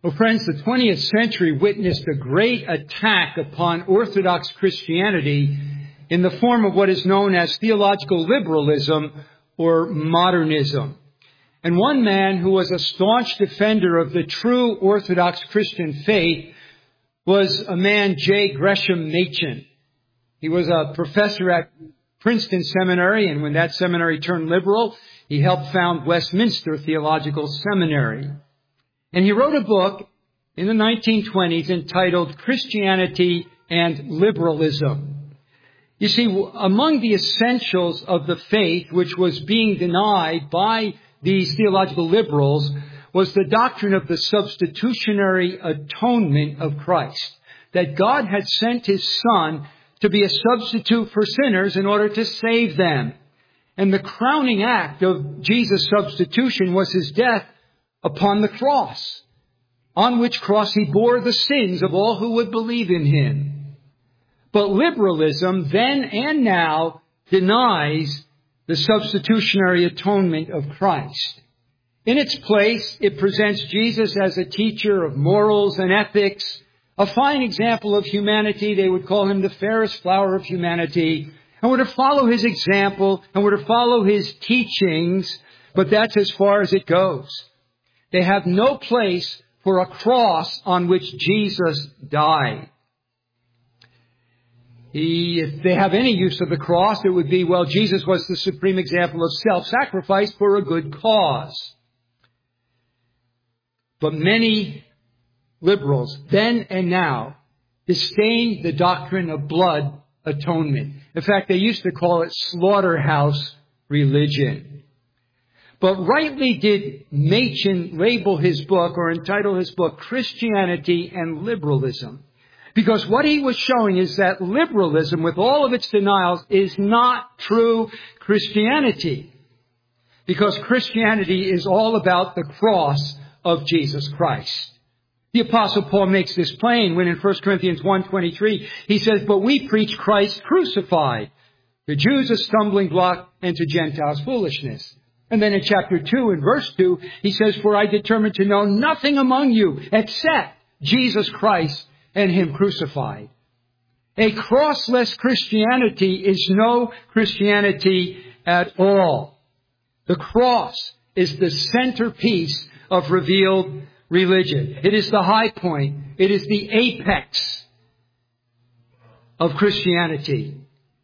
Well, friends, the 20th century witnessed a great attack upon Orthodox Christianity in the form of what is known as theological liberalism or modernism. And one man who was a staunch defender of the true Orthodox Christian faith was a man, J. Gresham Machen. He was a professor at Princeton Seminary, and when that seminary turned liberal, he helped found Westminster Theological Seminary. And he wrote a book in the 1920s entitled Christianity and Liberalism. You see, among the essentials of the faith which was being denied by these theological liberals was the doctrine of the substitutionary atonement of Christ. That God had sent His Son to be a substitute for sinners in order to save them. And the crowning act of Jesus' substitution was His death upon the cross, on which cross He bore the sins of all who would believe in Him. But liberalism, then and now, denies the substitutionary atonement of Christ. In its place, it presents Jesus as a teacher of morals and ethics, a fine example of humanity. They would call Him the fairest flower of humanity, and were to follow His example and were to follow His teachings, but that's as far as it goes. They have no place for a cross on which Jesus died. If they have any use of the cross, it would be, well, Jesus was the supreme example of self-sacrifice for a good cause. But many liberals, then and now, disdain the doctrine of blood atonement. In fact, they used to call it slaughterhouse religion. But rightly did Machen label his book, or entitle his book, Christianity and Liberalism. Because what he was showing is that liberalism, with all of its denials, is not true Christianity. Because Christianity is all about the cross of Jesus Christ. The Apostle Paul makes this plain when in 1 Corinthians 1:23 he says, "But we preach Christ crucified, to Jews a stumbling block and to Gentiles foolishness." And then in chapter 2 and verse 2 he says, "For I determined to know nothing among you except Jesus Christ and Him crucified." A crossless Christianity is no Christianity at all. The cross is the centerpiece of revealed religion. It is the high point. It is the apex of Christianity.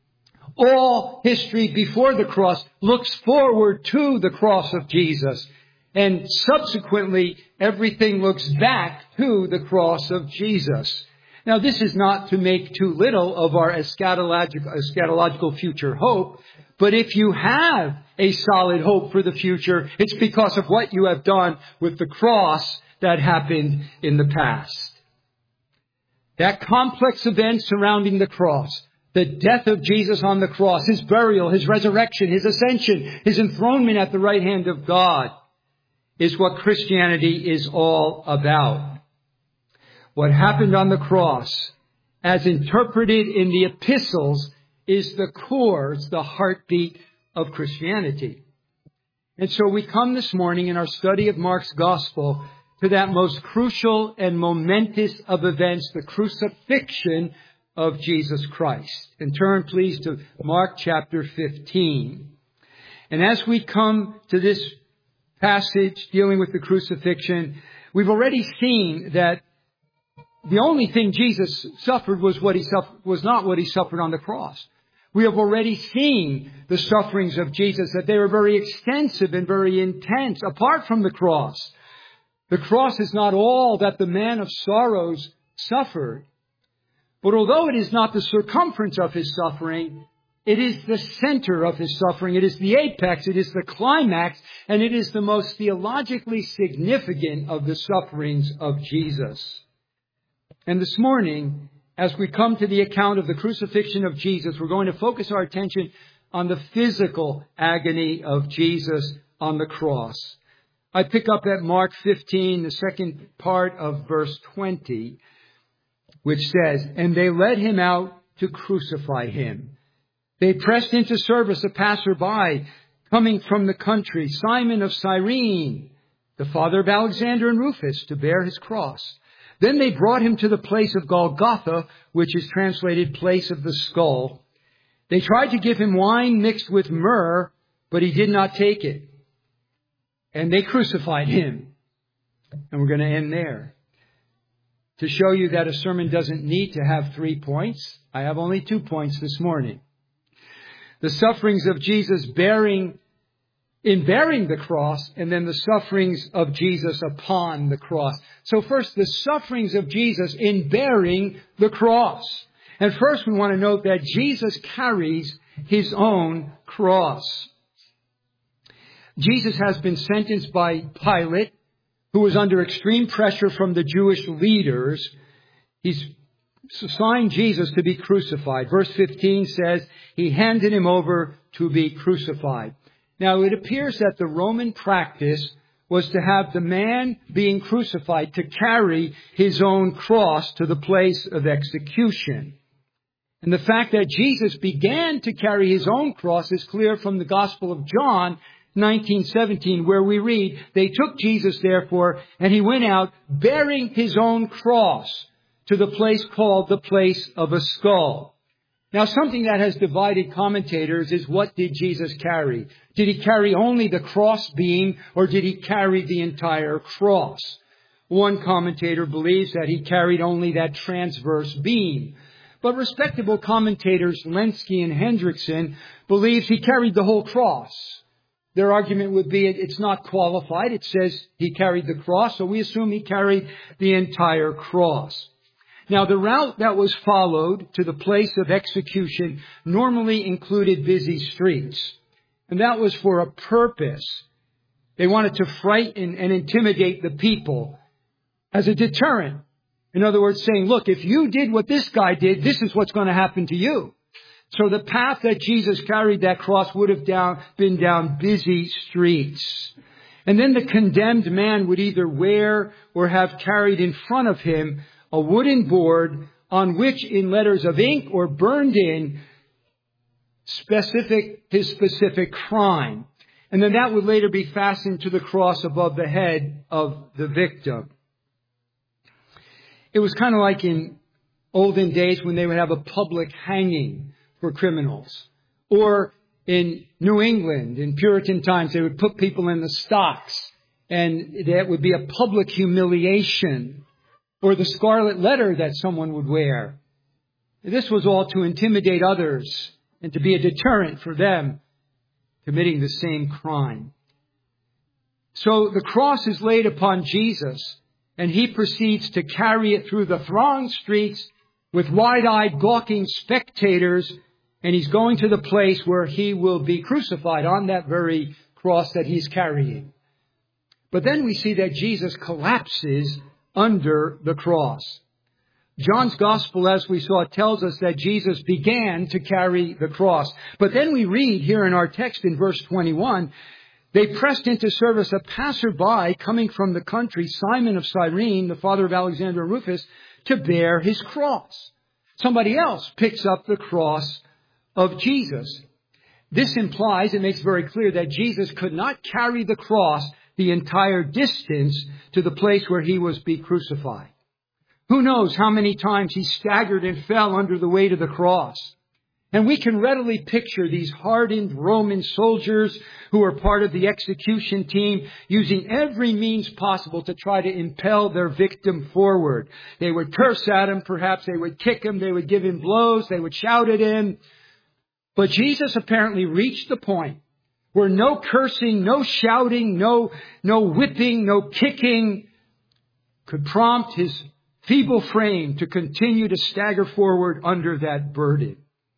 All history before the cross looks forward to the cross of Jesus. And subsequently, everything looks back to the cross of Jesus. Now, this is not to make too little of our eschatological future hope. But if you have a solid hope for the future, it's because of what you have done with the cross that happened in the past. That complex event surrounding the cross, the death of Jesus on the cross, His burial, His resurrection, His ascension, His enthronement at the right hand of God, is what Christianity is all about. What happened on the cross, as interpreted in the epistles, is the core, it's the heartbeat of Christianity. And so we come this morning in our study of Mark's Gospel to that most crucial and momentous of events, the crucifixion of Jesus Christ. And turn, please, to Mark chapter 15. And as we come to this passage dealing with the crucifixion, we've already seen that the only thing Jesus suffered was not what He suffered on the cross. We have already seen the sufferings of Jesus, that they were very extensive and very intense, apart from the cross. The cross is not all that the man of sorrows suffered. But although it is not the circumference of His suffering, it is the center of His suffering. It is the apex, it is the climax, and it is the most theologically significant of the sufferings of Jesus. And this morning, as we come to the account of the crucifixion of Jesus, we're going to focus our attention on the physical agony of Jesus on the cross. I pick up at Mark 15, the second part of verse 20, which says, "And they led Him out to crucify Him. They pressed into service a passerby coming from the country, Simon of Cyrene, the father of Alexander and Rufus, to bear his cross. Then they brought him to the place of Golgotha, which is translated place of the skull. They tried to give him wine mixed with myrrh, but he did not take it. And they crucified him. And we're going to end there. To show you that a sermon doesn't need to have 3 points, I have only 2 points this morning. The sufferings of Jesus bearing the cross, and then the sufferings of Jesus upon the cross. So first, the sufferings of Jesus in bearing the cross. And first we want to note that Jesus carries his own cross. Jesus has been sentenced by Pilate, who was under extreme pressure from the Jewish leaders. He's assigned Jesus to be crucified. Verse 15 says, he handed him over to be crucified. Now, it appears that the Roman practice was to have the man being crucified to carry his own cross to the place of execution. And the fact that Jesus began to carry his own cross is clear from the Gospel of John 19:17, where we read, they took Jesus, therefore, and he went out bearing his own cross to the place called the place of a skull. Now, something that has divided commentators is, what did Jesus carry? Did he carry only the cross beam, or did he carry the entire cross? One commentator believes that he carried only that transverse beam. But respectable commentators Lenski and Hendrickson believes he carried the whole cross. Their argument would be it's not qualified. It says he carried the cross, so we assume he carried the entire cross. Now, the route that was followed to the place of execution normally included busy streets. And that was for a purpose. They wanted to frighten and intimidate the people as a deterrent. In other words, saying, look, if you did what this guy did, this is what's going to happen to you. So the path that Jesus carried that cross would have been down busy streets. And then the condemned man would either wear or have carried in front of him a wooden board on which, in letters of ink or burned in, his specific crime. And then that would later be fastened to the cross above the head of the victim. It was kind of like in olden days when they would have a public hanging for criminals. Or in New England, in Puritan times, they would put people in the stocks, and that would be a public humiliation. Or the scarlet letter that someone would wear. This was all to intimidate others and to be a deterrent for them committing the same crime. So the cross is laid upon Jesus, and he proceeds to carry it through the thronged streets with wide-eyed, gawking spectators, and he's going to the place where he will be crucified on that very cross that he's carrying. But then we see that Jesus collapses under the cross. John's Gospel, as we saw, tells us that Jesus began to carry the cross. But then we read here in our text in verse 21, they pressed into service a passerby coming from the country, Simon of Cyrene, the father of Alexander and Rufus, to bear his cross. Somebody else picks up the cross of Jesus. This implies, it makes very clear, that Jesus could not carry the cross the entire distance to the place where he was be crucified. Who knows how many times he staggered and fell under the weight of the cross. And we can readily picture these hardened Roman soldiers who were part of the execution team using every means possible to try to impel their victim forward. They would curse at him, perhaps they would kick him, they would give him blows, they would shout at him. But Jesus apparently reached the point where no cursing, no shouting, no whipping, no kicking could prompt his feeble frame to continue to stagger forward under that burden.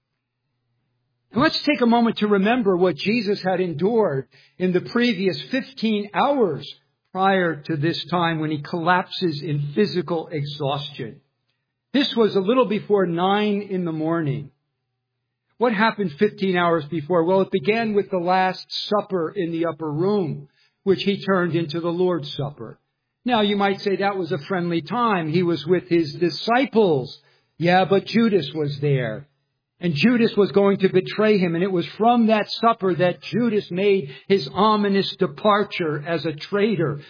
And let's take a moment to remember what Jesus had endured in the previous 15 hours prior to this time when he collapses in physical exhaustion. This was a little before 9 a.m. What happened 15 hours before? Well, it began with the Last Supper in the upper room, which he turned into the Lord's Supper. Now, you might say that was a friendly time. He was with his disciples. Yeah, but Judas was there. And Judas was going to betray him. And it was from that supper that Judas made his ominous departure as a traitor.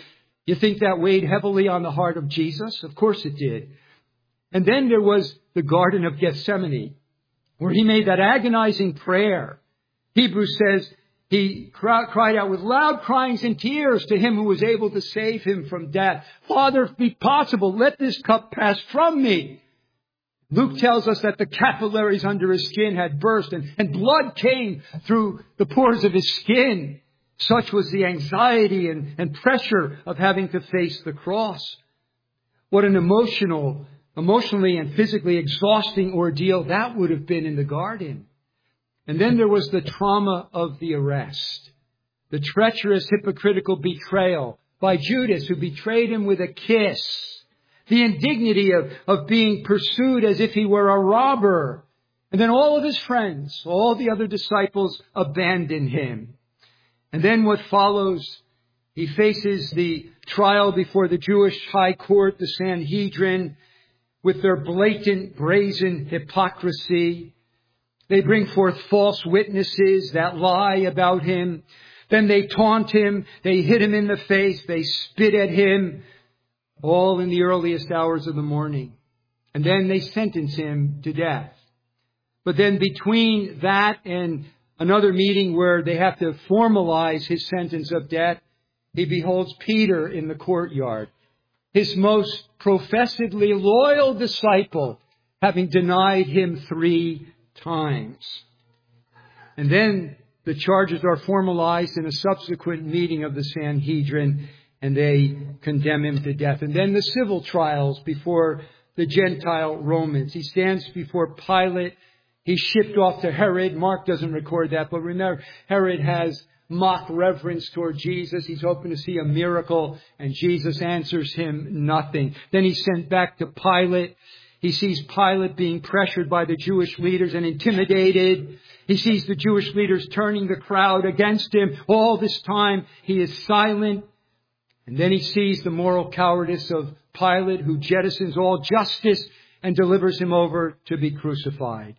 You think that weighed heavily on the heart of Jesus? Of course it did. And then there was the Garden of Gethsemane, where he made that agonizing prayer. Hebrews says he cried out with loud cryings and tears to him who was able to save him from death. Father, if be possible, let this cup pass from me. Luke tells us that the capillaries under his skin had burst and blood came through the pores of his skin. Such was the anxiety and pressure of having to face the cross. What an emotionally and physically exhausting ordeal that would have been in the garden. And then there was the trauma of the arrest, the treacherous, hypocritical betrayal by Judas, who betrayed him with a kiss, the indignity of being pursued as if he were a robber. And then all of his friends, all the other disciples, abandon him. And then what follows, he faces the trial before the Jewish high court, the Sanhedrin, with their blatant, brazen hypocrisy. They bring forth false witnesses that lie about him. Then they taunt him. They hit him in the face. They spit at him, all in the earliest hours of the morning. And then they sentence him to death. But then between that and another meeting where they have to formalize his sentence of death, he beholds Peter in the courtyard, his most professedly loyal disciple, having denied him 3 times. And then the charges are formalized in a subsequent meeting of the Sanhedrin, and they condemn him to death. And then the civil trials before the Gentile Romans. He stands before Pilate. He's shipped off to Herod. Mark doesn't record that, but remember, Herod has mock reverence toward Jesus. He's hoping to see a miracle, and Jesus answers him nothing. Then he's sent back to Pilate. He sees Pilate being pressured by the Jewish leaders and intimidated. He sees the Jewish leaders turning the crowd against him. All this time, he is silent. And then he sees the moral cowardice of Pilate, who jettisons all justice and delivers him over to be crucified.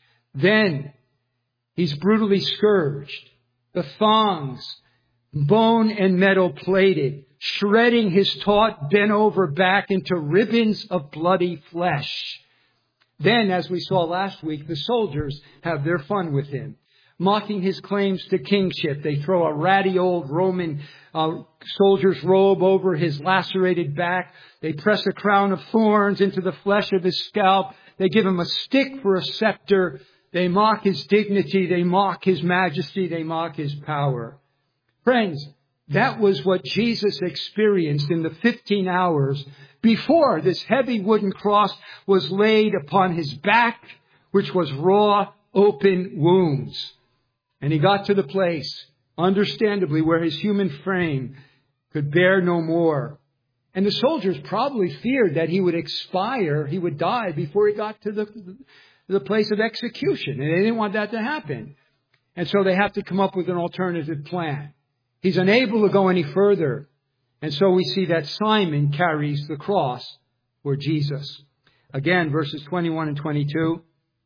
Then he's brutally scourged, the thongs, bone and metal plated, shredding his taut, bent-over back into ribbons of bloody flesh. Then, as we saw last week, the soldiers have their fun with him, mocking his claims to kingship. They throw a ratty old Roman soldier's robe over his lacerated back. They press a crown of thorns into the flesh of his scalp. They give him a stick for a scepter. They mock his dignity. They mock his majesty. They mock his power. Friends, that was what Jesus experienced in the 15 hours before this heavy wooden cross was laid upon his back, which was raw, open wounds. And he got to the place, understandably, where his human frame could bear no more. And the soldiers probably feared that he would expire, he would die before he got to the place of execution. And they didn't want that to happen. And so they have to come up with an alternative plan. He's unable to go any further. And so we see that Simon carries the cross for Jesus. Again, verses 21 and 22.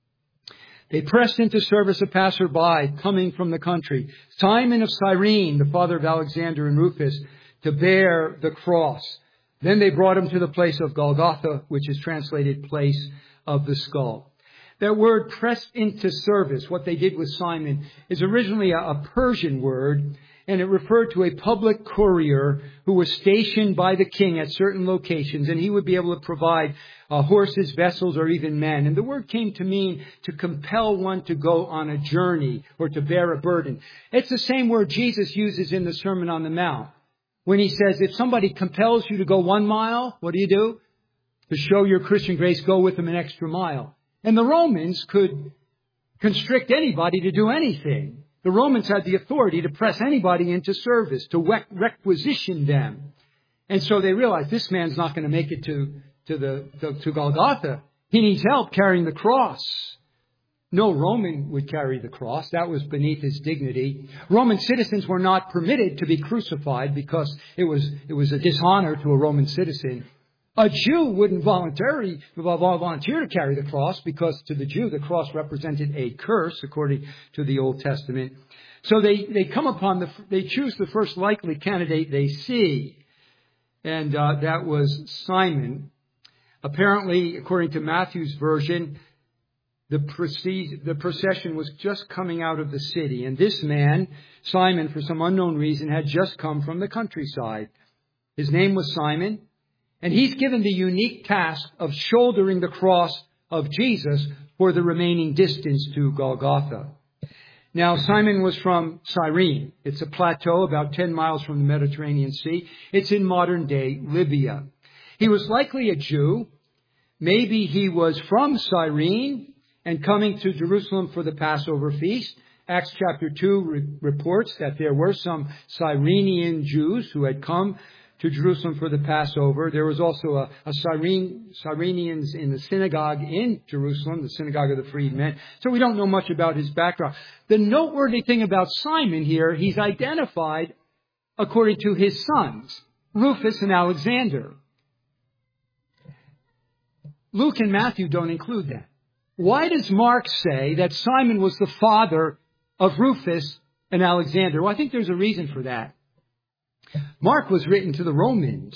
They pressed into service a passerby coming from the country, Simon of Cyrene, the father of Alexander and Rufus, to bear the cross. Then they brought him to the place of Golgotha, which is translated place of the skull. That word pressed into service, what they did with Simon, is originally a Persian word, and it referred to a public courier who was stationed by the king at certain locations, and he would be able to provide horses, vessels, or even men. And the word came to mean to compel one to go on a journey or to bear a burden. It's the same word Jesus uses in the Sermon on the Mount when he says, if somebody compels you to go 1 mile, what do? To show your Christian grace, go with them an extra mile. And the Romans could constrict anybody to do anything. The Romans had the authority to press anybody into service, to requisition them. And so they realized this man's not going to make it to Golgotha. He needs help carrying the cross. No Roman would carry the cross. That was beneath his dignity. Roman citizens were not permitted to be crucified because it was a dishonor to a Roman citizen. A Jew wouldn't volunteer to carry the cross because to the Jew the cross represented a curse according to the Old Testament. So they choose the first likely candidate they see. and that was Simon. Apparently, according to Matthew's version, the procession was just coming out of the city. And this man, Simon, for some unknown reason, had just come from the countryside. His name was Simon, and he's given the unique task of shouldering the cross of Jesus for the remaining distance to Golgotha. Now, Simon was from Cyrene. It's a plateau about 10 miles from the Mediterranean Sea. It's in modern-day Libya. He was likely a Jew. Maybe he was from Cyrene and coming to Jerusalem for the Passover feast. Acts chapter 2 reports that there were some Cyrenian Jews who had come to Jerusalem for the Passover. There was also a Cyrenians in the synagogue in Jerusalem, the synagogue of the freedmen. So we don't know much about his background. The noteworthy thing about Simon here, he's identified according to his sons, Rufus and Alexander. Luke and Matthew don't include that. Why does Mark say that Simon was the father of Rufus and Alexander? Well, I think there's a reason for that. Mark was written to the Romans,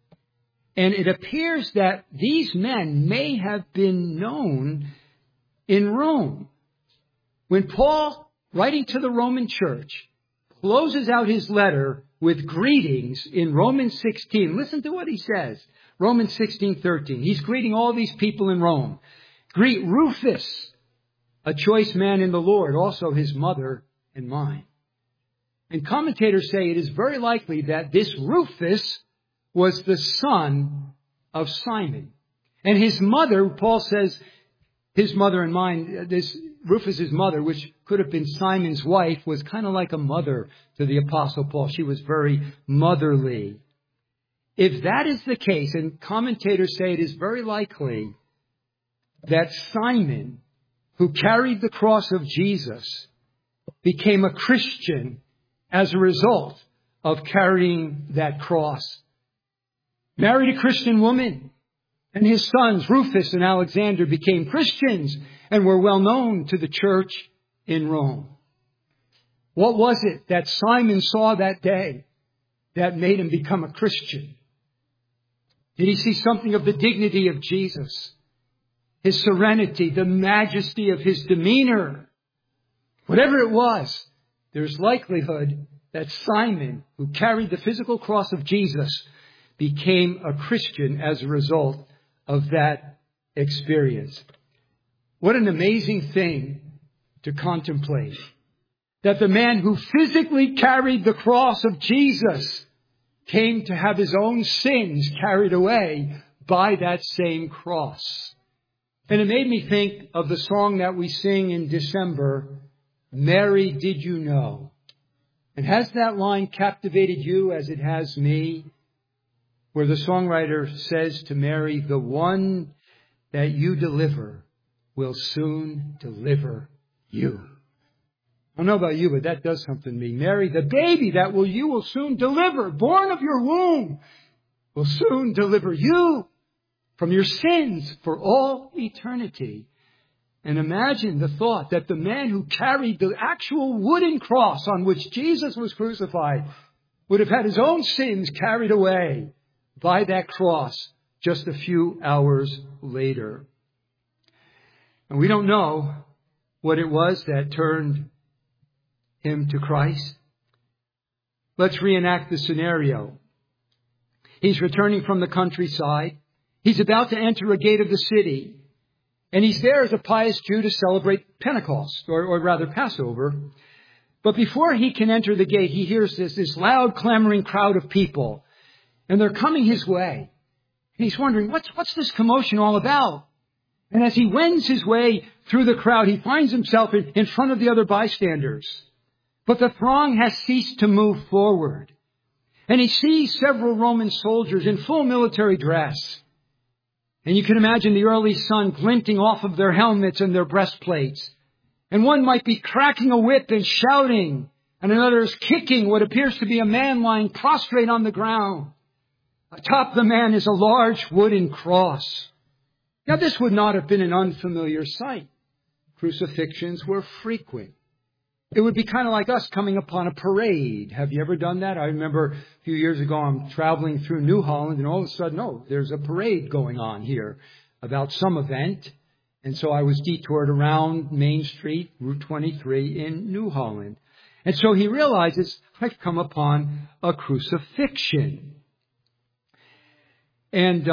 and it appears that these men may have been known in Rome. When Paul, writing to the Roman church, closes out his letter with greetings in Romans 16, listen to what he says. Romans 16:13. He's greeting all these people in Rome. Greet Rufus, a choice man in the Lord, also his mother and mine. And commentators say it is very likely that this Rufus was the son of Simon. And his mother, Paul says, his mother and mine, this Rufus's mother, which could have been Simon's wife, was kind of like a mother to the Apostle Paul. She was very motherly. If that is the case, and commentators say it is very likely that Simon, who carried the cross of Jesus, became a Christian as a result of carrying that cross. Married a Christian woman, and his sons, Rufus and Alexander, became Christians and were well known to the church in Rome. What was it that Simon saw that day that made him become a Christian? Did he see something of the dignity of Jesus? His serenity, the majesty of his demeanor? Whatever it was, there's likelihood that Simon, who carried the physical cross of Jesus, became a Christian as a result of that experience. What an amazing thing to contemplate. That the man who physically carried the cross of Jesus came to have his own sins carried away by that same cross. And it made me think of the song that we sing in December, Mary, Did You Know? And has that line captivated you as it has me? Where the songwriter says to Mary, the one that you deliver will soon deliver you. I don't know about you, but that does something to me. Mary, the baby that you will soon deliver, born of your womb, will soon deliver you from your sins for all eternity. And imagine the thought that the man who carried the actual wooden cross on which Jesus was crucified would have had his own sins carried away by that cross just a few hours later. And we don't know what it was that turned him to Christ. Let's reenact the scenario. He's returning from the countryside. He's about to enter a gate of the city. And he's there as a pious Jew to celebrate Pentecost, or rather Passover. But before he can enter the gate, he hears this loud clamoring crowd of people. And they're coming his way. And he's wondering, what's this commotion all about? And as he wends his way through the crowd, he finds himself in front of the other bystanders. But the throng has ceased to move forward. And he sees several Roman soldiers in full military dress. And you can imagine the early sun glinting off of their helmets and their breastplates. And one might be cracking a whip and shouting, and another is kicking what appears to be a man lying prostrate on the ground. Atop the man is a large wooden cross. Now, this would not have been an unfamiliar sight. Crucifixions were frequent. It would be kind of like us coming upon a parade. Have you ever done that? I remember a few years ago, I'm traveling through New Holland, and all of a sudden, there's a parade going on here about some event. And so I was detoured around Main Street, Route 23 in New Holland. And so he realizes, I've come upon a crucifixion. And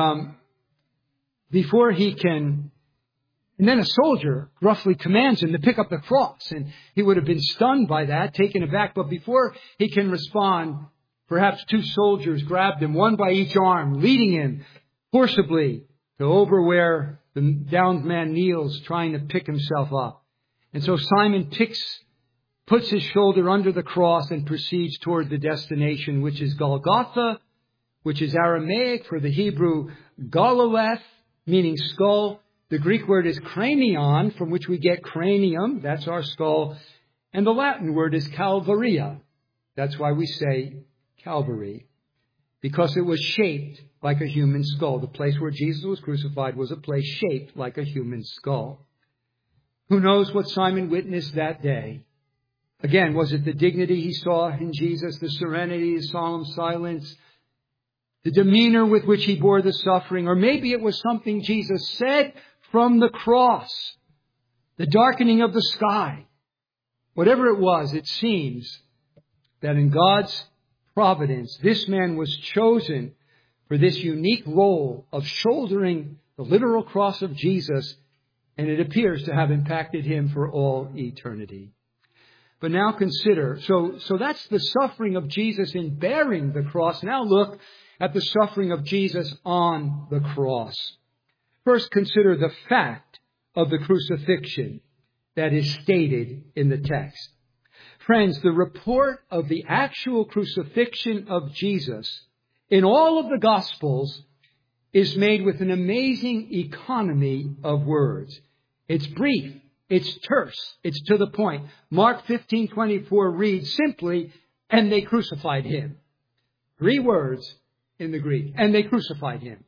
before he can... And then a soldier roughly commands him to pick up the cross. And he would have been stunned by that, taken aback. But before he can respond, perhaps two soldiers grabbed him, one by each arm, leading him forcibly to over where the downed man kneels, trying to pick himself up. And so Simon puts his shoulder under the cross and proceeds toward the destination, which is Golgotha, which is Aramaic for the Hebrew Gololeth, meaning skull. The Greek word is cranion, from which we get cranium. That's our skull. And the Latin word is Calvaria. That's why we say Calvary, because it was shaped like a human skull. The place where Jesus was crucified was a place shaped like a human skull. Who knows what Simon witnessed that day? Again, was it the dignity he saw in Jesus, the serenity, the solemn silence, the demeanor with which he bore the suffering? Or maybe it was something Jesus said from the cross, the darkening of the sky. Whatever it was, it seems that in God's providence, this man was chosen for this unique role of shouldering the literal cross of Jesus, and it appears to have impacted him for all eternity. But now consider, so that's the suffering of Jesus in bearing the cross. Now look at the suffering of Jesus on the cross. First, consider the fact of the crucifixion that is stated in the text. Friends, the report of the actual crucifixion of Jesus in all of the Gospels is made with an amazing economy of words. It's brief, it's terse, it's to the point. Mark 15:24 reads simply, and they crucified him. 3 words in the Greek, and they crucified him.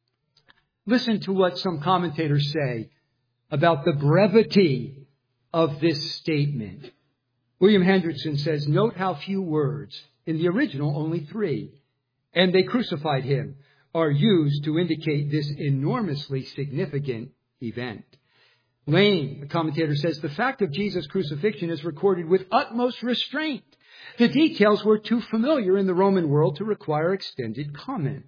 Listen to what some commentators say about the brevity of this statement. William Hendrickson says, note how few words, in the original only 3, and they crucified him, are used to indicate this enormously significant event. Lane, the commentator, says, the fact of Jesus' crucifixion is recorded with utmost restraint. The details were too familiar in the Roman world to require extended comment.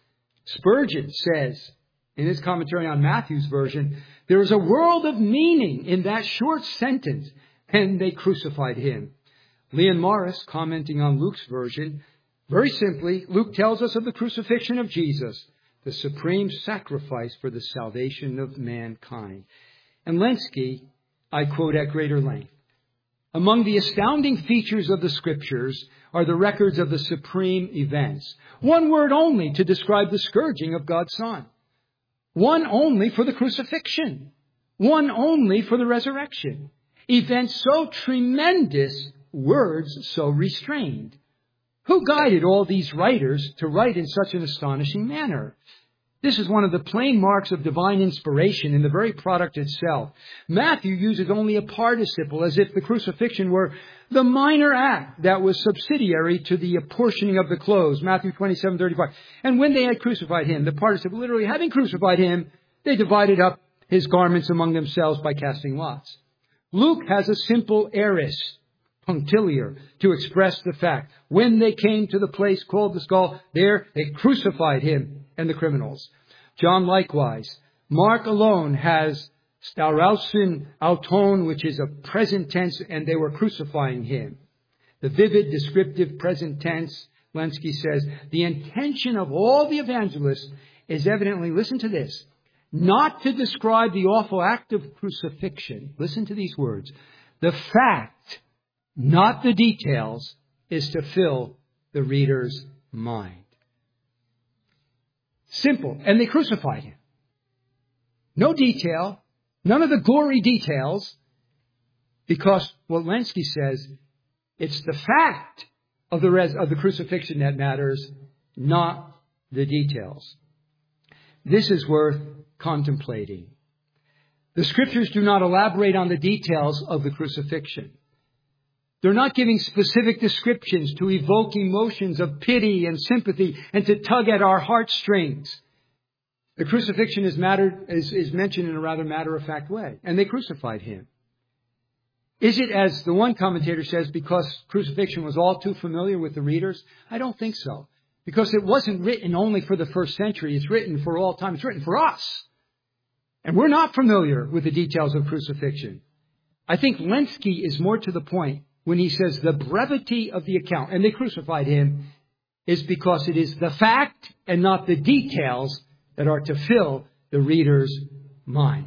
Spurgeon says, in his commentary on Matthew's version, there is a world of meaning in that short sentence, and they crucified him. Leon Morris, commenting on Luke's version, very simply, Luke tells us of the crucifixion of Jesus, the supreme sacrifice for the salvation of mankind. And Lenski, I quote at greater length, among the astounding features of the Scriptures are the records of the supreme events. One word only to describe the scourging of God's Son. One only for the crucifixion. One only for the resurrection. Events so tremendous, words so restrained. Who guided all these writers to write in such an astonishing manner? This is one of the plain marks of divine inspiration in the very product itself. Matthew uses only a participle as if the crucifixion were the minor act that was subsidiary to the apportioning of the clothes. Matthew 27:35. And when they had crucified him, the participle literally having crucified him, they divided up his garments among themselves by casting lots. Luke has a simple aorist, punctiliar, to express the fact. When they came to the place called the skull, there they crucified him and the criminals. John likewise. Mark alone has staurausin auton, which is a present tense, and they were crucifying him. The vivid, descriptive present tense, Lenski says, the intention of all the evangelists is evidently, listen to this, not to describe the awful act of crucifixion. Listen to these words. The fact, not the details, is to fill the reader's mind. Simple. And they crucified him. No detail. None of the gory details. Because what Lenski says, it's the fact of the crucifixion that matters, not the details. This is worth contemplating. The Scriptures do not elaborate on the details of the crucifixion. They're not giving specific descriptions to evoke emotions of pity and sympathy and to tug at our heartstrings. The crucifixion is mentioned in a rather matter-of-fact way. And they crucified him. Is it, as the one commentator says, because crucifixion was all too familiar with the readers? I don't think so. Because it wasn't written only for the first century. It's written for all time. It's written for us. And we're not familiar with the details of crucifixion. I think Lenski is more to the point when he says the brevity of the account, and they crucified him, is because it is the fact and not the details that are to fill the reader's mind.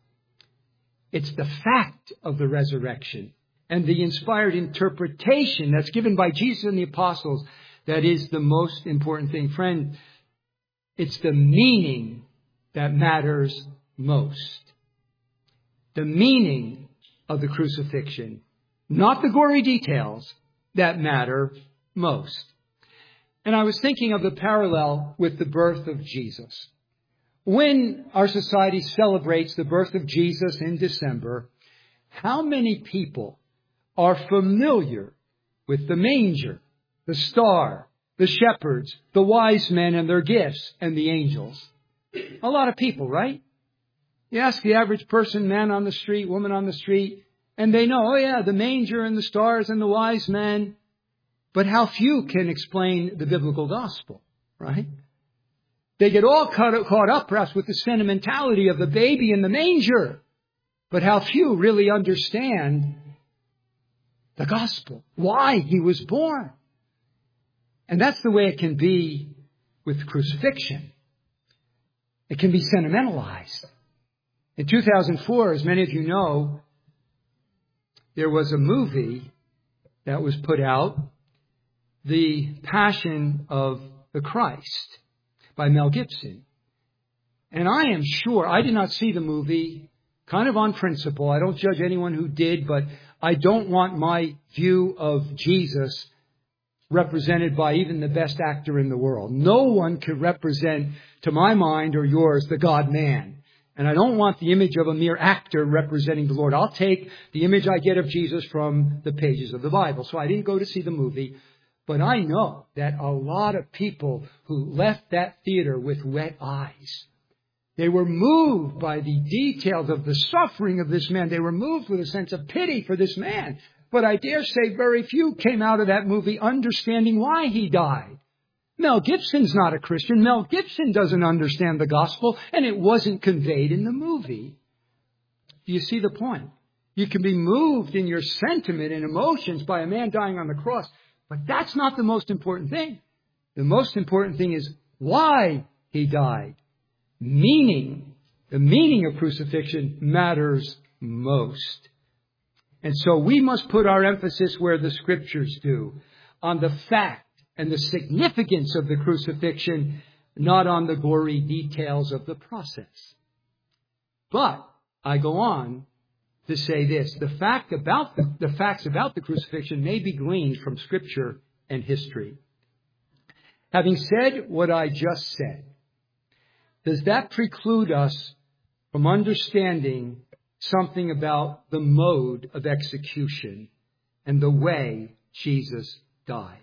It's the fact of the resurrection and the inspired interpretation that's given by Jesus and the apostles that is the most important thing. Friend, it's the meaning that matters most. The meaning of the crucifixion, not the gory details, that matter most. And I was thinking of the parallel with the birth of Jesus. When our society celebrates the birth of Jesus in December, how many people are familiar with the manger, the star, the shepherds, the wise men and their gifts, and the angels? A lot of people, right? You ask the average person, man on the street, woman on the street, and they know, oh yeah, the manger and the stars and the wise men. But how few can explain the biblical gospel, right? They get all caught up perhaps with the sentimentality of the baby in the manger. But how few really understand the gospel, why he was born. And that's the way it can be with crucifixion. It can be sentimentalized. In 2004, as many of you know, there was a movie that was put out, The Passion of the Christ, by Mel Gibson. And I am sure, I did not see the movie, kind of on principle. I don't judge anyone who did, but I don't want my view of Jesus represented by even the best actor in the world. No one could represent, to my mind or yours, the God-man. And I don't want the image of a mere actor representing the Lord. I'll take the image I get of Jesus from the pages of the Bible. So I didn't go to see the movie. But I know that a lot of people who left that theater with wet eyes, they were moved by the details of the suffering of this man. They were moved with a sense of pity for this man. But I dare say very few came out of that movie understanding why he died. Mel Gibson's not a Christian. Mel Gibson doesn't understand the gospel, and it wasn't conveyed in the movie. Do you see the point? You can be moved in your sentiment and emotions by a man dying on the cross, but that's not the most important thing. The most important thing is why he died. Meaning, the meaning of crucifixion matters most. And so we must put our emphasis where the Scriptures do, on the fact and the significance of the crucifixion, not on the gory details of the process. But I go on to say this. The facts about the crucifixion may be gleaned from Scripture and history. Having said what I just said, does that preclude us from understanding something about the mode of execution and the way Jesus died?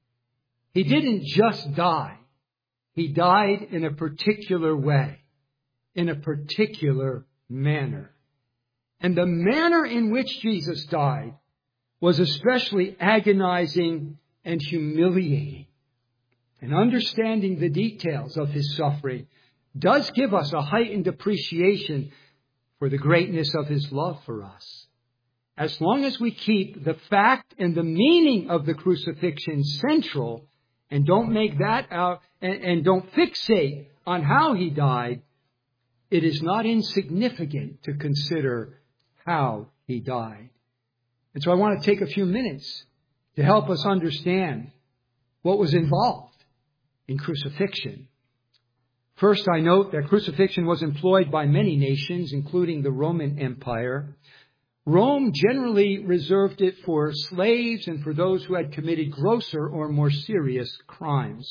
He didn't just die. He died in a particular way, in a particular manner. And the manner in which Jesus died was especially agonizing and humiliating. And understanding the details of his suffering does give us a heightened appreciation for the greatness of his love for us. As long as we keep the fact and the meaning of the crucifixion central and don't make that out and don't fixate on how he died, it is not insignificant to consider how he died. And so I want to take a few minutes to help us understand what was involved in crucifixion. First, I note that crucifixion was employed by many nations, including the Roman Empire. Rome generally reserved it for slaves and for those who had committed grosser or more serious crimes.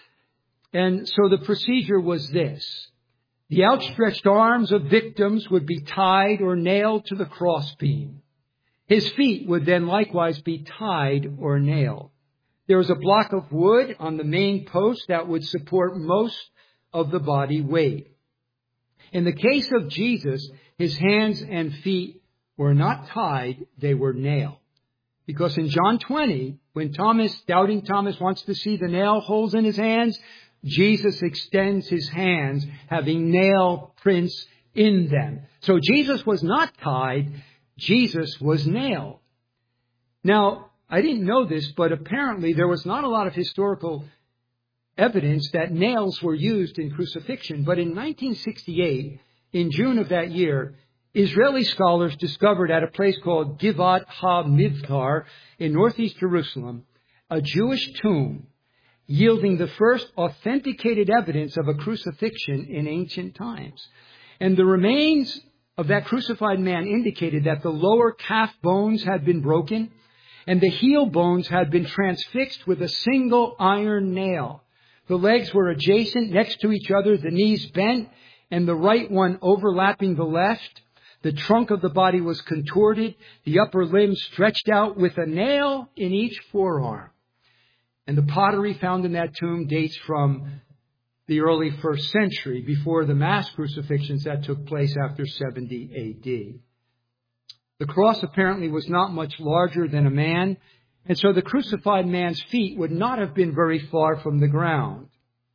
And so the procedure was this. The outstretched arms of victims would be tied or nailed to the crossbeam. His feet would then likewise be tied or nailed. There was a block of wood on the main post that would support most of the body weight. In the case of Jesus, his hands and feet were not tied, they were nailed. Because in John 20, when doubting Thomas wants to see the nail holes in his hands, Jesus extends his hands, having nail prints in them. So Jesus was not tied, Jesus was nailed. Now, I didn't know this, but apparently there was not a lot of historical evidence that nails were used in crucifixion. But in 1968, in June of that year, Israeli scholars discovered at a place called Givat HaMivtar in northeast Jerusalem a Jewish tomb yielding the first authenticated evidence of a crucifixion in ancient times. And the remains of that crucified man indicated that the lower calf bones had been broken and the heel bones had been transfixed with a single iron nail. The legs were adjacent next to each other, the knees bent, and the right one overlapping the left. The trunk of the body was contorted, the upper limb stretched out with a nail in each forearm. And the pottery found in that tomb dates from the early 1st century, before the mass crucifixions that took place after 70 A.D. The cross apparently was not much larger than a man, and so the crucified man's feet would not have been very far from the ground.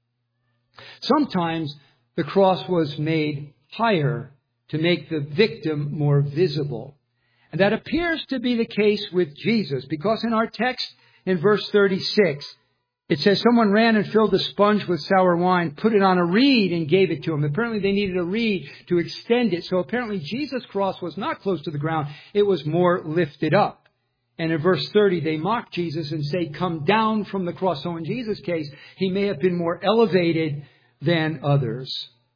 Sometimes the cross was made higher to make the victim more visible. And that appears to be the case with Jesus, because in our text in verse 36, it says someone ran and filled a sponge with sour wine, put it on a reed and gave it to him. Apparently they needed a reed to extend it. So apparently Jesus' cross was not close to the ground. It was more lifted up. And in verse 30, they mock Jesus and say, come down from the cross. So in Jesus' case, he may have been more elevated than others.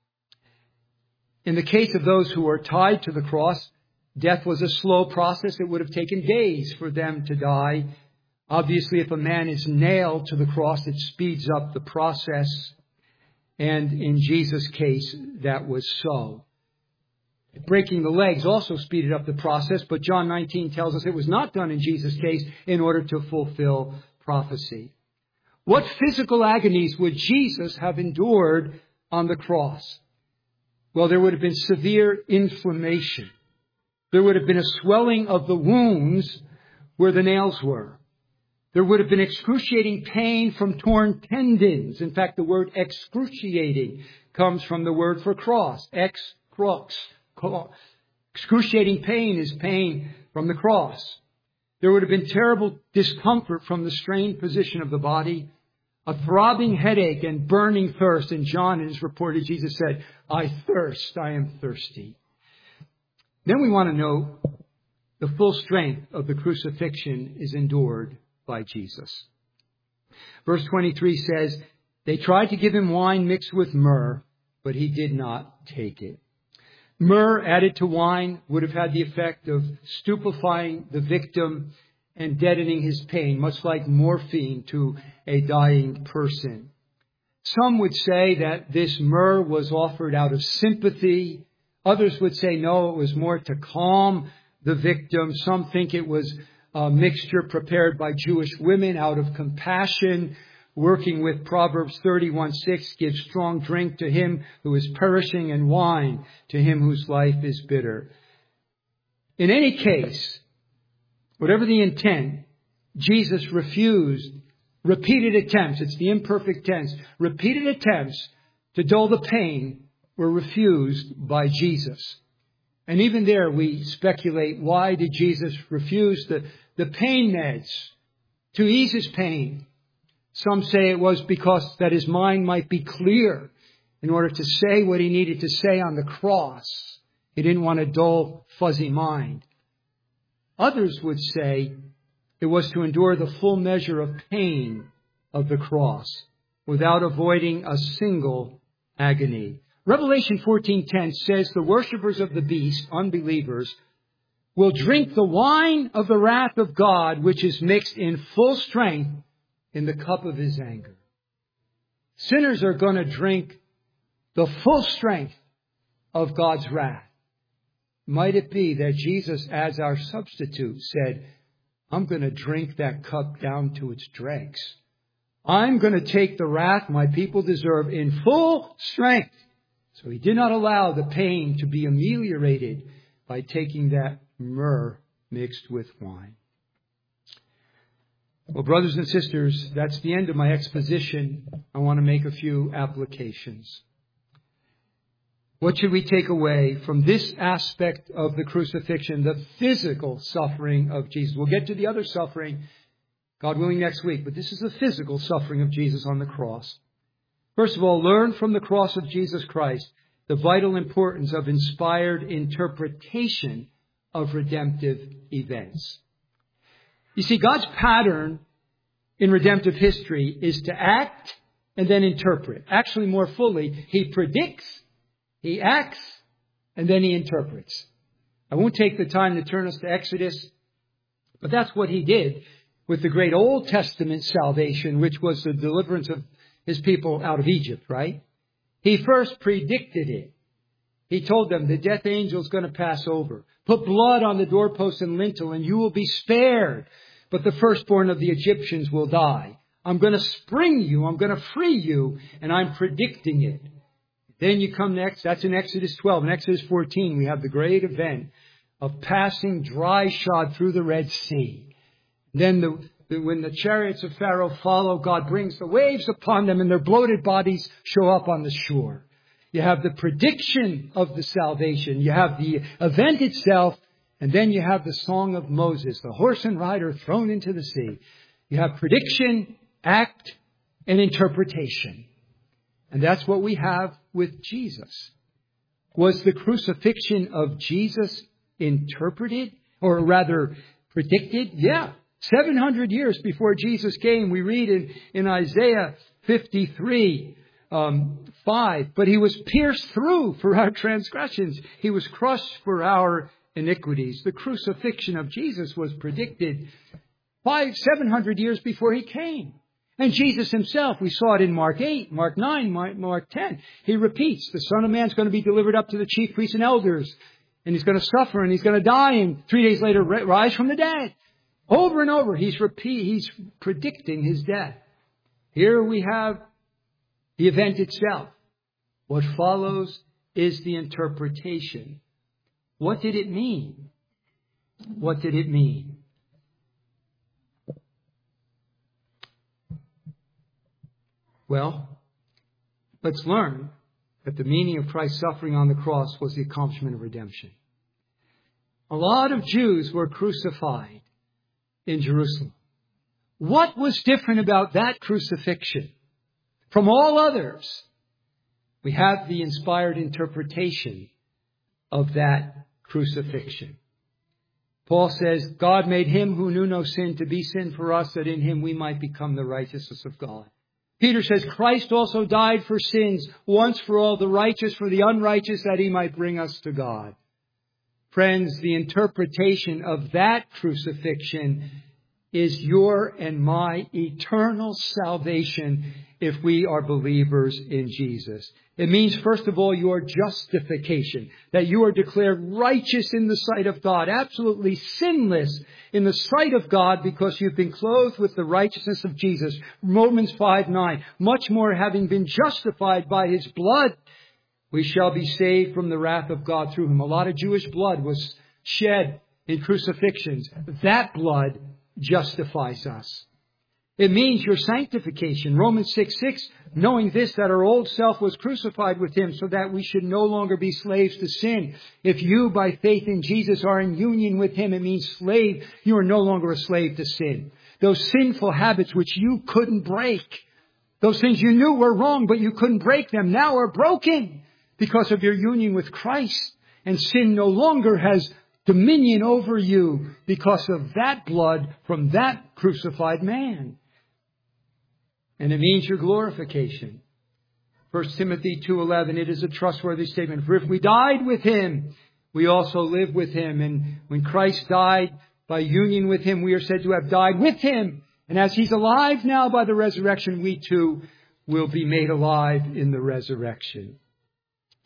In the case of those who were tied to the cross, death was a slow process. It would have taken days for them to die. Obviously, if a man is nailed to the cross, it speeds up the process. And in Jesus' case, that was so. Breaking the legs also speeded up the process, but John 19 tells us it was not done in Jesus' case in order to fulfill prophecy. What physical agonies would Jesus have endured on the cross? Well, there would have been severe inflammation. There would have been a swelling of the wounds where the nails were. There would have been excruciating pain from torn tendons. In fact, the word excruciating comes from the word for cross. Ex-crux. Excruciating pain is pain from the cross. There would have been terrible discomfort from the strained position of the body, a throbbing headache and burning thirst. And John, in his report, Jesus said, I thirst, I am thirsty. Then we want to know the full strength of the crucifixion is endured by Jesus. Verse 23 says, they tried to give him wine mixed with myrrh, but he did not take it. Myrrh added to wine would have had the effect of stupefying the victim and deadening his pain, much like morphine to a dying person. Some would say that this myrrh was offered out of sympathy. Others would say, no, it was more to calm the victim. Some think it was a mixture prepared by Jewish women out of compassion, working with Proverbs 31:6, give strong drink to him who is perishing and wine to him whose life is bitter. In any case, whatever the intent, Jesus refused repeated attempts. It's the imperfect tense. Repeated attempts to dull the pain were refused by Jesus. And even there we speculate, why did Jesus refuse the pain meds to ease his pain? Some say it was because that his mind might be clear in order to say what he needed to say on the cross. He didn't want a dull, fuzzy mind. Others would say it was to endure the full measure of pain of the cross without avoiding a single agony. Revelation 14:10 says the worshippers of the beast, unbelievers, will drink the wine of the wrath of God, which is mixed in full strength in the cup of his anger. Sinners are going to drink the full strength of God's wrath. Might it be that Jesus, as our substitute, said, I'm going to drink that cup down to its dregs. I'm going to take the wrath my people deserve in full strength. So he did not allow the pain to be ameliorated by taking that myrrh mixed with wine. Well, brothers and sisters, that's the end of my exposition. I want to make a few applications. What should we take away from this aspect of the crucifixion, the physical suffering of Jesus? We'll get to the other suffering, God willing, next week, but this is the physical suffering of Jesus on the cross. First of all, learn from the cross of Jesus Christ the vital importance of inspired interpretation of redemptive events. You see, God's pattern in redemptive history is to act and then interpret. Actually, more fully, He predicts, He acts, and then He interprets. I won't take the time to turn us to Exodus, but that's what He did with the great Old Testament salvation, which was the deliverance of His people out of Egypt, right? He first predicted it. He told them the death angel is going to pass over. Put blood on the doorpost and lintel and you will be spared. But the firstborn of the Egyptians will die. I'm going to spring you. I'm going to free you. And I'm predicting it. Then you come next. That's in Exodus 12. In Exodus 14, we have the great event of passing dry shod through the Red Sea. Then when the chariots of Pharaoh follow, God brings the waves upon them and their bloated bodies show up on the shore. You have the prediction of the salvation. You have the event itself. And then you have the song of Moses, the horse and rider thrown into the sea. You have prediction, act, and interpretation. And that's what we have with Jesus. Was the crucifixion of Jesus interpreted, or rather predicted? Yeah. 700 years before Jesus came, we read in Isaiah 53, 5, but He was pierced through for our transgressions. He was crushed for our iniquities. The crucifixion of Jesus was predicted 700 years before He came. And Jesus Himself, we saw it in Mark 8, Mark 9, Mark 10. He repeats, the Son of Man is going to be delivered up to the chief priests and elders. And He's going to suffer and He's going to die and 3 days later rise from the dead. Over and over, He's predicting His death. Here we have the event itself. What follows is the interpretation. What did it mean? What did it mean? Well, let's learn that the meaning of Christ's suffering on the cross was the accomplishment of redemption. A lot of Jews were crucified in Jerusalem. What was different about that crucifixion from all others? We have the inspired interpretation of that crucifixion. Paul says, God made Him who knew no sin to be sin for us, that in Him we might become the righteousness of God. Peter says, Christ also died for sins, once for all, the righteous for the unrighteous, that He might bring us to God. Friends, the interpretation of that crucifixion is your and my eternal salvation if we are believers in Jesus. It means, first of all, your justification, that you are declared righteous in the sight of God, absolutely sinless in the sight of God because you've been clothed with the righteousness of Jesus. Romans 5:9, much more having been justified by His blood, we shall be saved from the wrath of God through Him. A lot of Jewish blood was shed in crucifixions. That blood justifies us. It means your sanctification. Romans 6:6, knowing this, that our old self was crucified with Him so that we should no longer be slaves to sin. If you, by faith in Jesus, are in union with Him, it means slave. You are no longer a slave to sin. Those sinful habits which you couldn't break, those things you knew were wrong, but you couldn't break them, now are broken because of your union with Christ. And sin no longer has dominion over you because of that blood from that crucified man. And it means your glorification. 1 Timothy 2:11, it is a trustworthy statement. For if we died with Him, we also live with Him. And when Christ died by union with Him, we are said to have died with Him. And as He's alive now by the resurrection, we too will be made alive in the resurrection.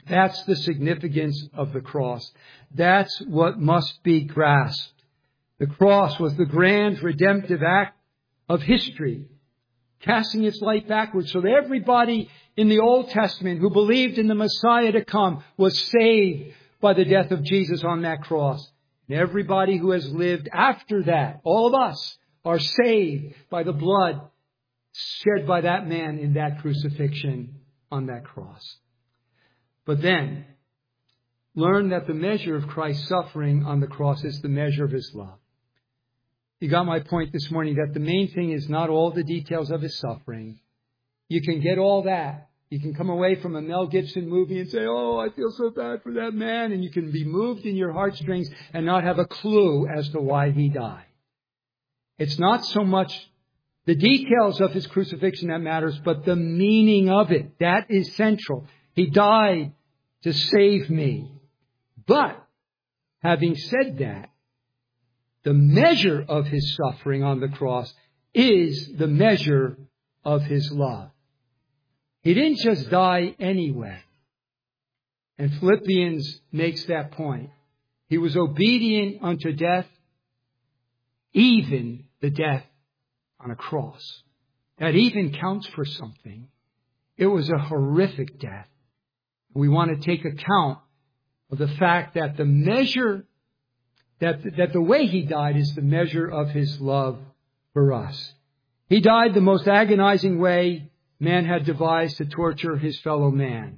That's the significance of the cross. That's what must be grasped. The cross was the grand redemptive act of history, casting its light backwards so that everybody in the Old Testament who believed in the Messiah to come was saved by the death of Jesus on that cross. And everybody who has lived after that, all of us, are saved by the blood shed by that man in that crucifixion on that cross. But then, learn that the measure of Christ's suffering on the cross is the measure of His love. You got my point this morning that the main thing is not all the details of His suffering. You can get all that. You can come away from a Mel Gibson movie and say, oh, I feel so bad for that man. And you can be moved in your heartstrings and not have a clue as to why He died. It's not so much the details of His crucifixion that matters, but the meaning of it. That is central. He died to save me. But, having said that, the measure of His suffering on the cross is the measure of His love. He didn't just die anyway. And Philippians makes that point. He was obedient unto death, even the death on a cross. That even counts for something. It was a horrific death. We want to take account of the fact that the measure, that the way He died is the measure of His love for us. He died the most agonizing way man had devised to torture his fellow man.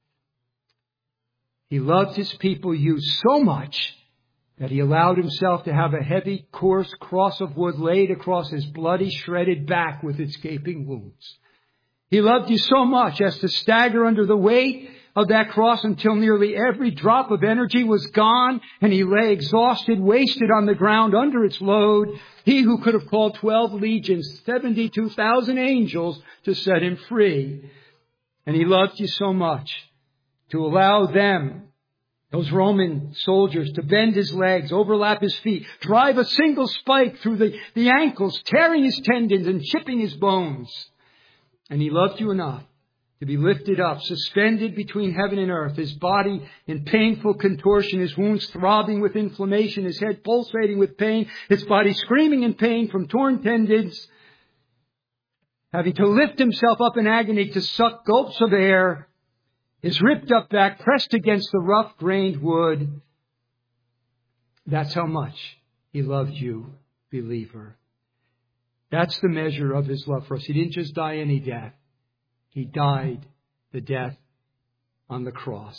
He loved His people, you so much that He allowed Himself to have a heavy, coarse cross of wood laid across His bloody, shredded back with its gaping wounds. He loved you so much as to stagger under the weight of that cross until nearly every drop of energy was gone and He lay exhausted, wasted on the ground under its load. He who could have called 12 legions, 72,000 angels to set Him free. And He loved you so much to allow them, those Roman soldiers, to bend His legs, overlap His feet, drive a single spike through the ankles, tearing His tendons and chipping His bones. And He loved you enough to be lifted up, suspended between heaven and earth, His body in painful contortion, His wounds throbbing with inflammation, His head pulsating with pain, His body screaming in pain from torn tendons, having to lift Himself up in agony to suck gulps of air, His ripped up back pressed against the rough-grained wood. That's how much He loved you, believer. That's the measure of His love for us. He didn't just die any death. He died the death on the cross.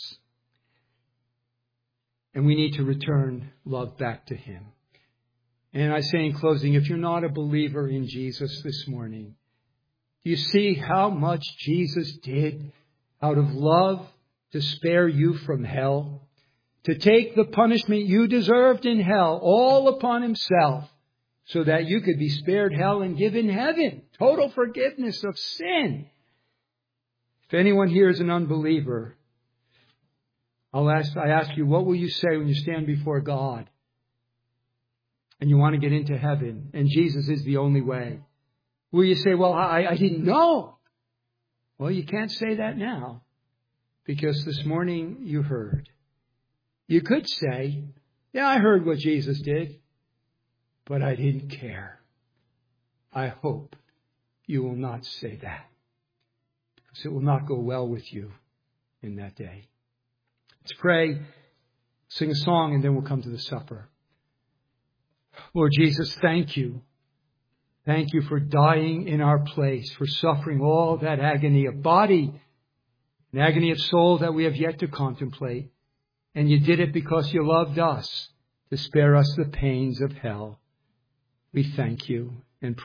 And we need to return love back to Him. And I say in closing, if you're not a believer in Jesus this morning, do you see how much Jesus did out of love to spare you from hell? To take the punishment you deserved in hell all upon Himself so that you could be spared hell and given heaven. Total forgiveness of sin. If anyone here is an unbeliever, I ask you, what will you say when you stand before God and you want to get into heaven and Jesus is the only way? Will you say, well, I didn't know? Well, you can't say that now because this morning you heard. You could say, yeah, I heard what Jesus did, but I didn't care. I hope you will not say that. It will not go well with you in that day. Let's pray, sing a song, and then we'll come to the supper. Lord Jesus, thank you. Thank you for dying in our place, for suffering all that agony of body, an agony of soul that we have yet to contemplate. And you did it because you loved us to spare us the pains of hell. We thank you.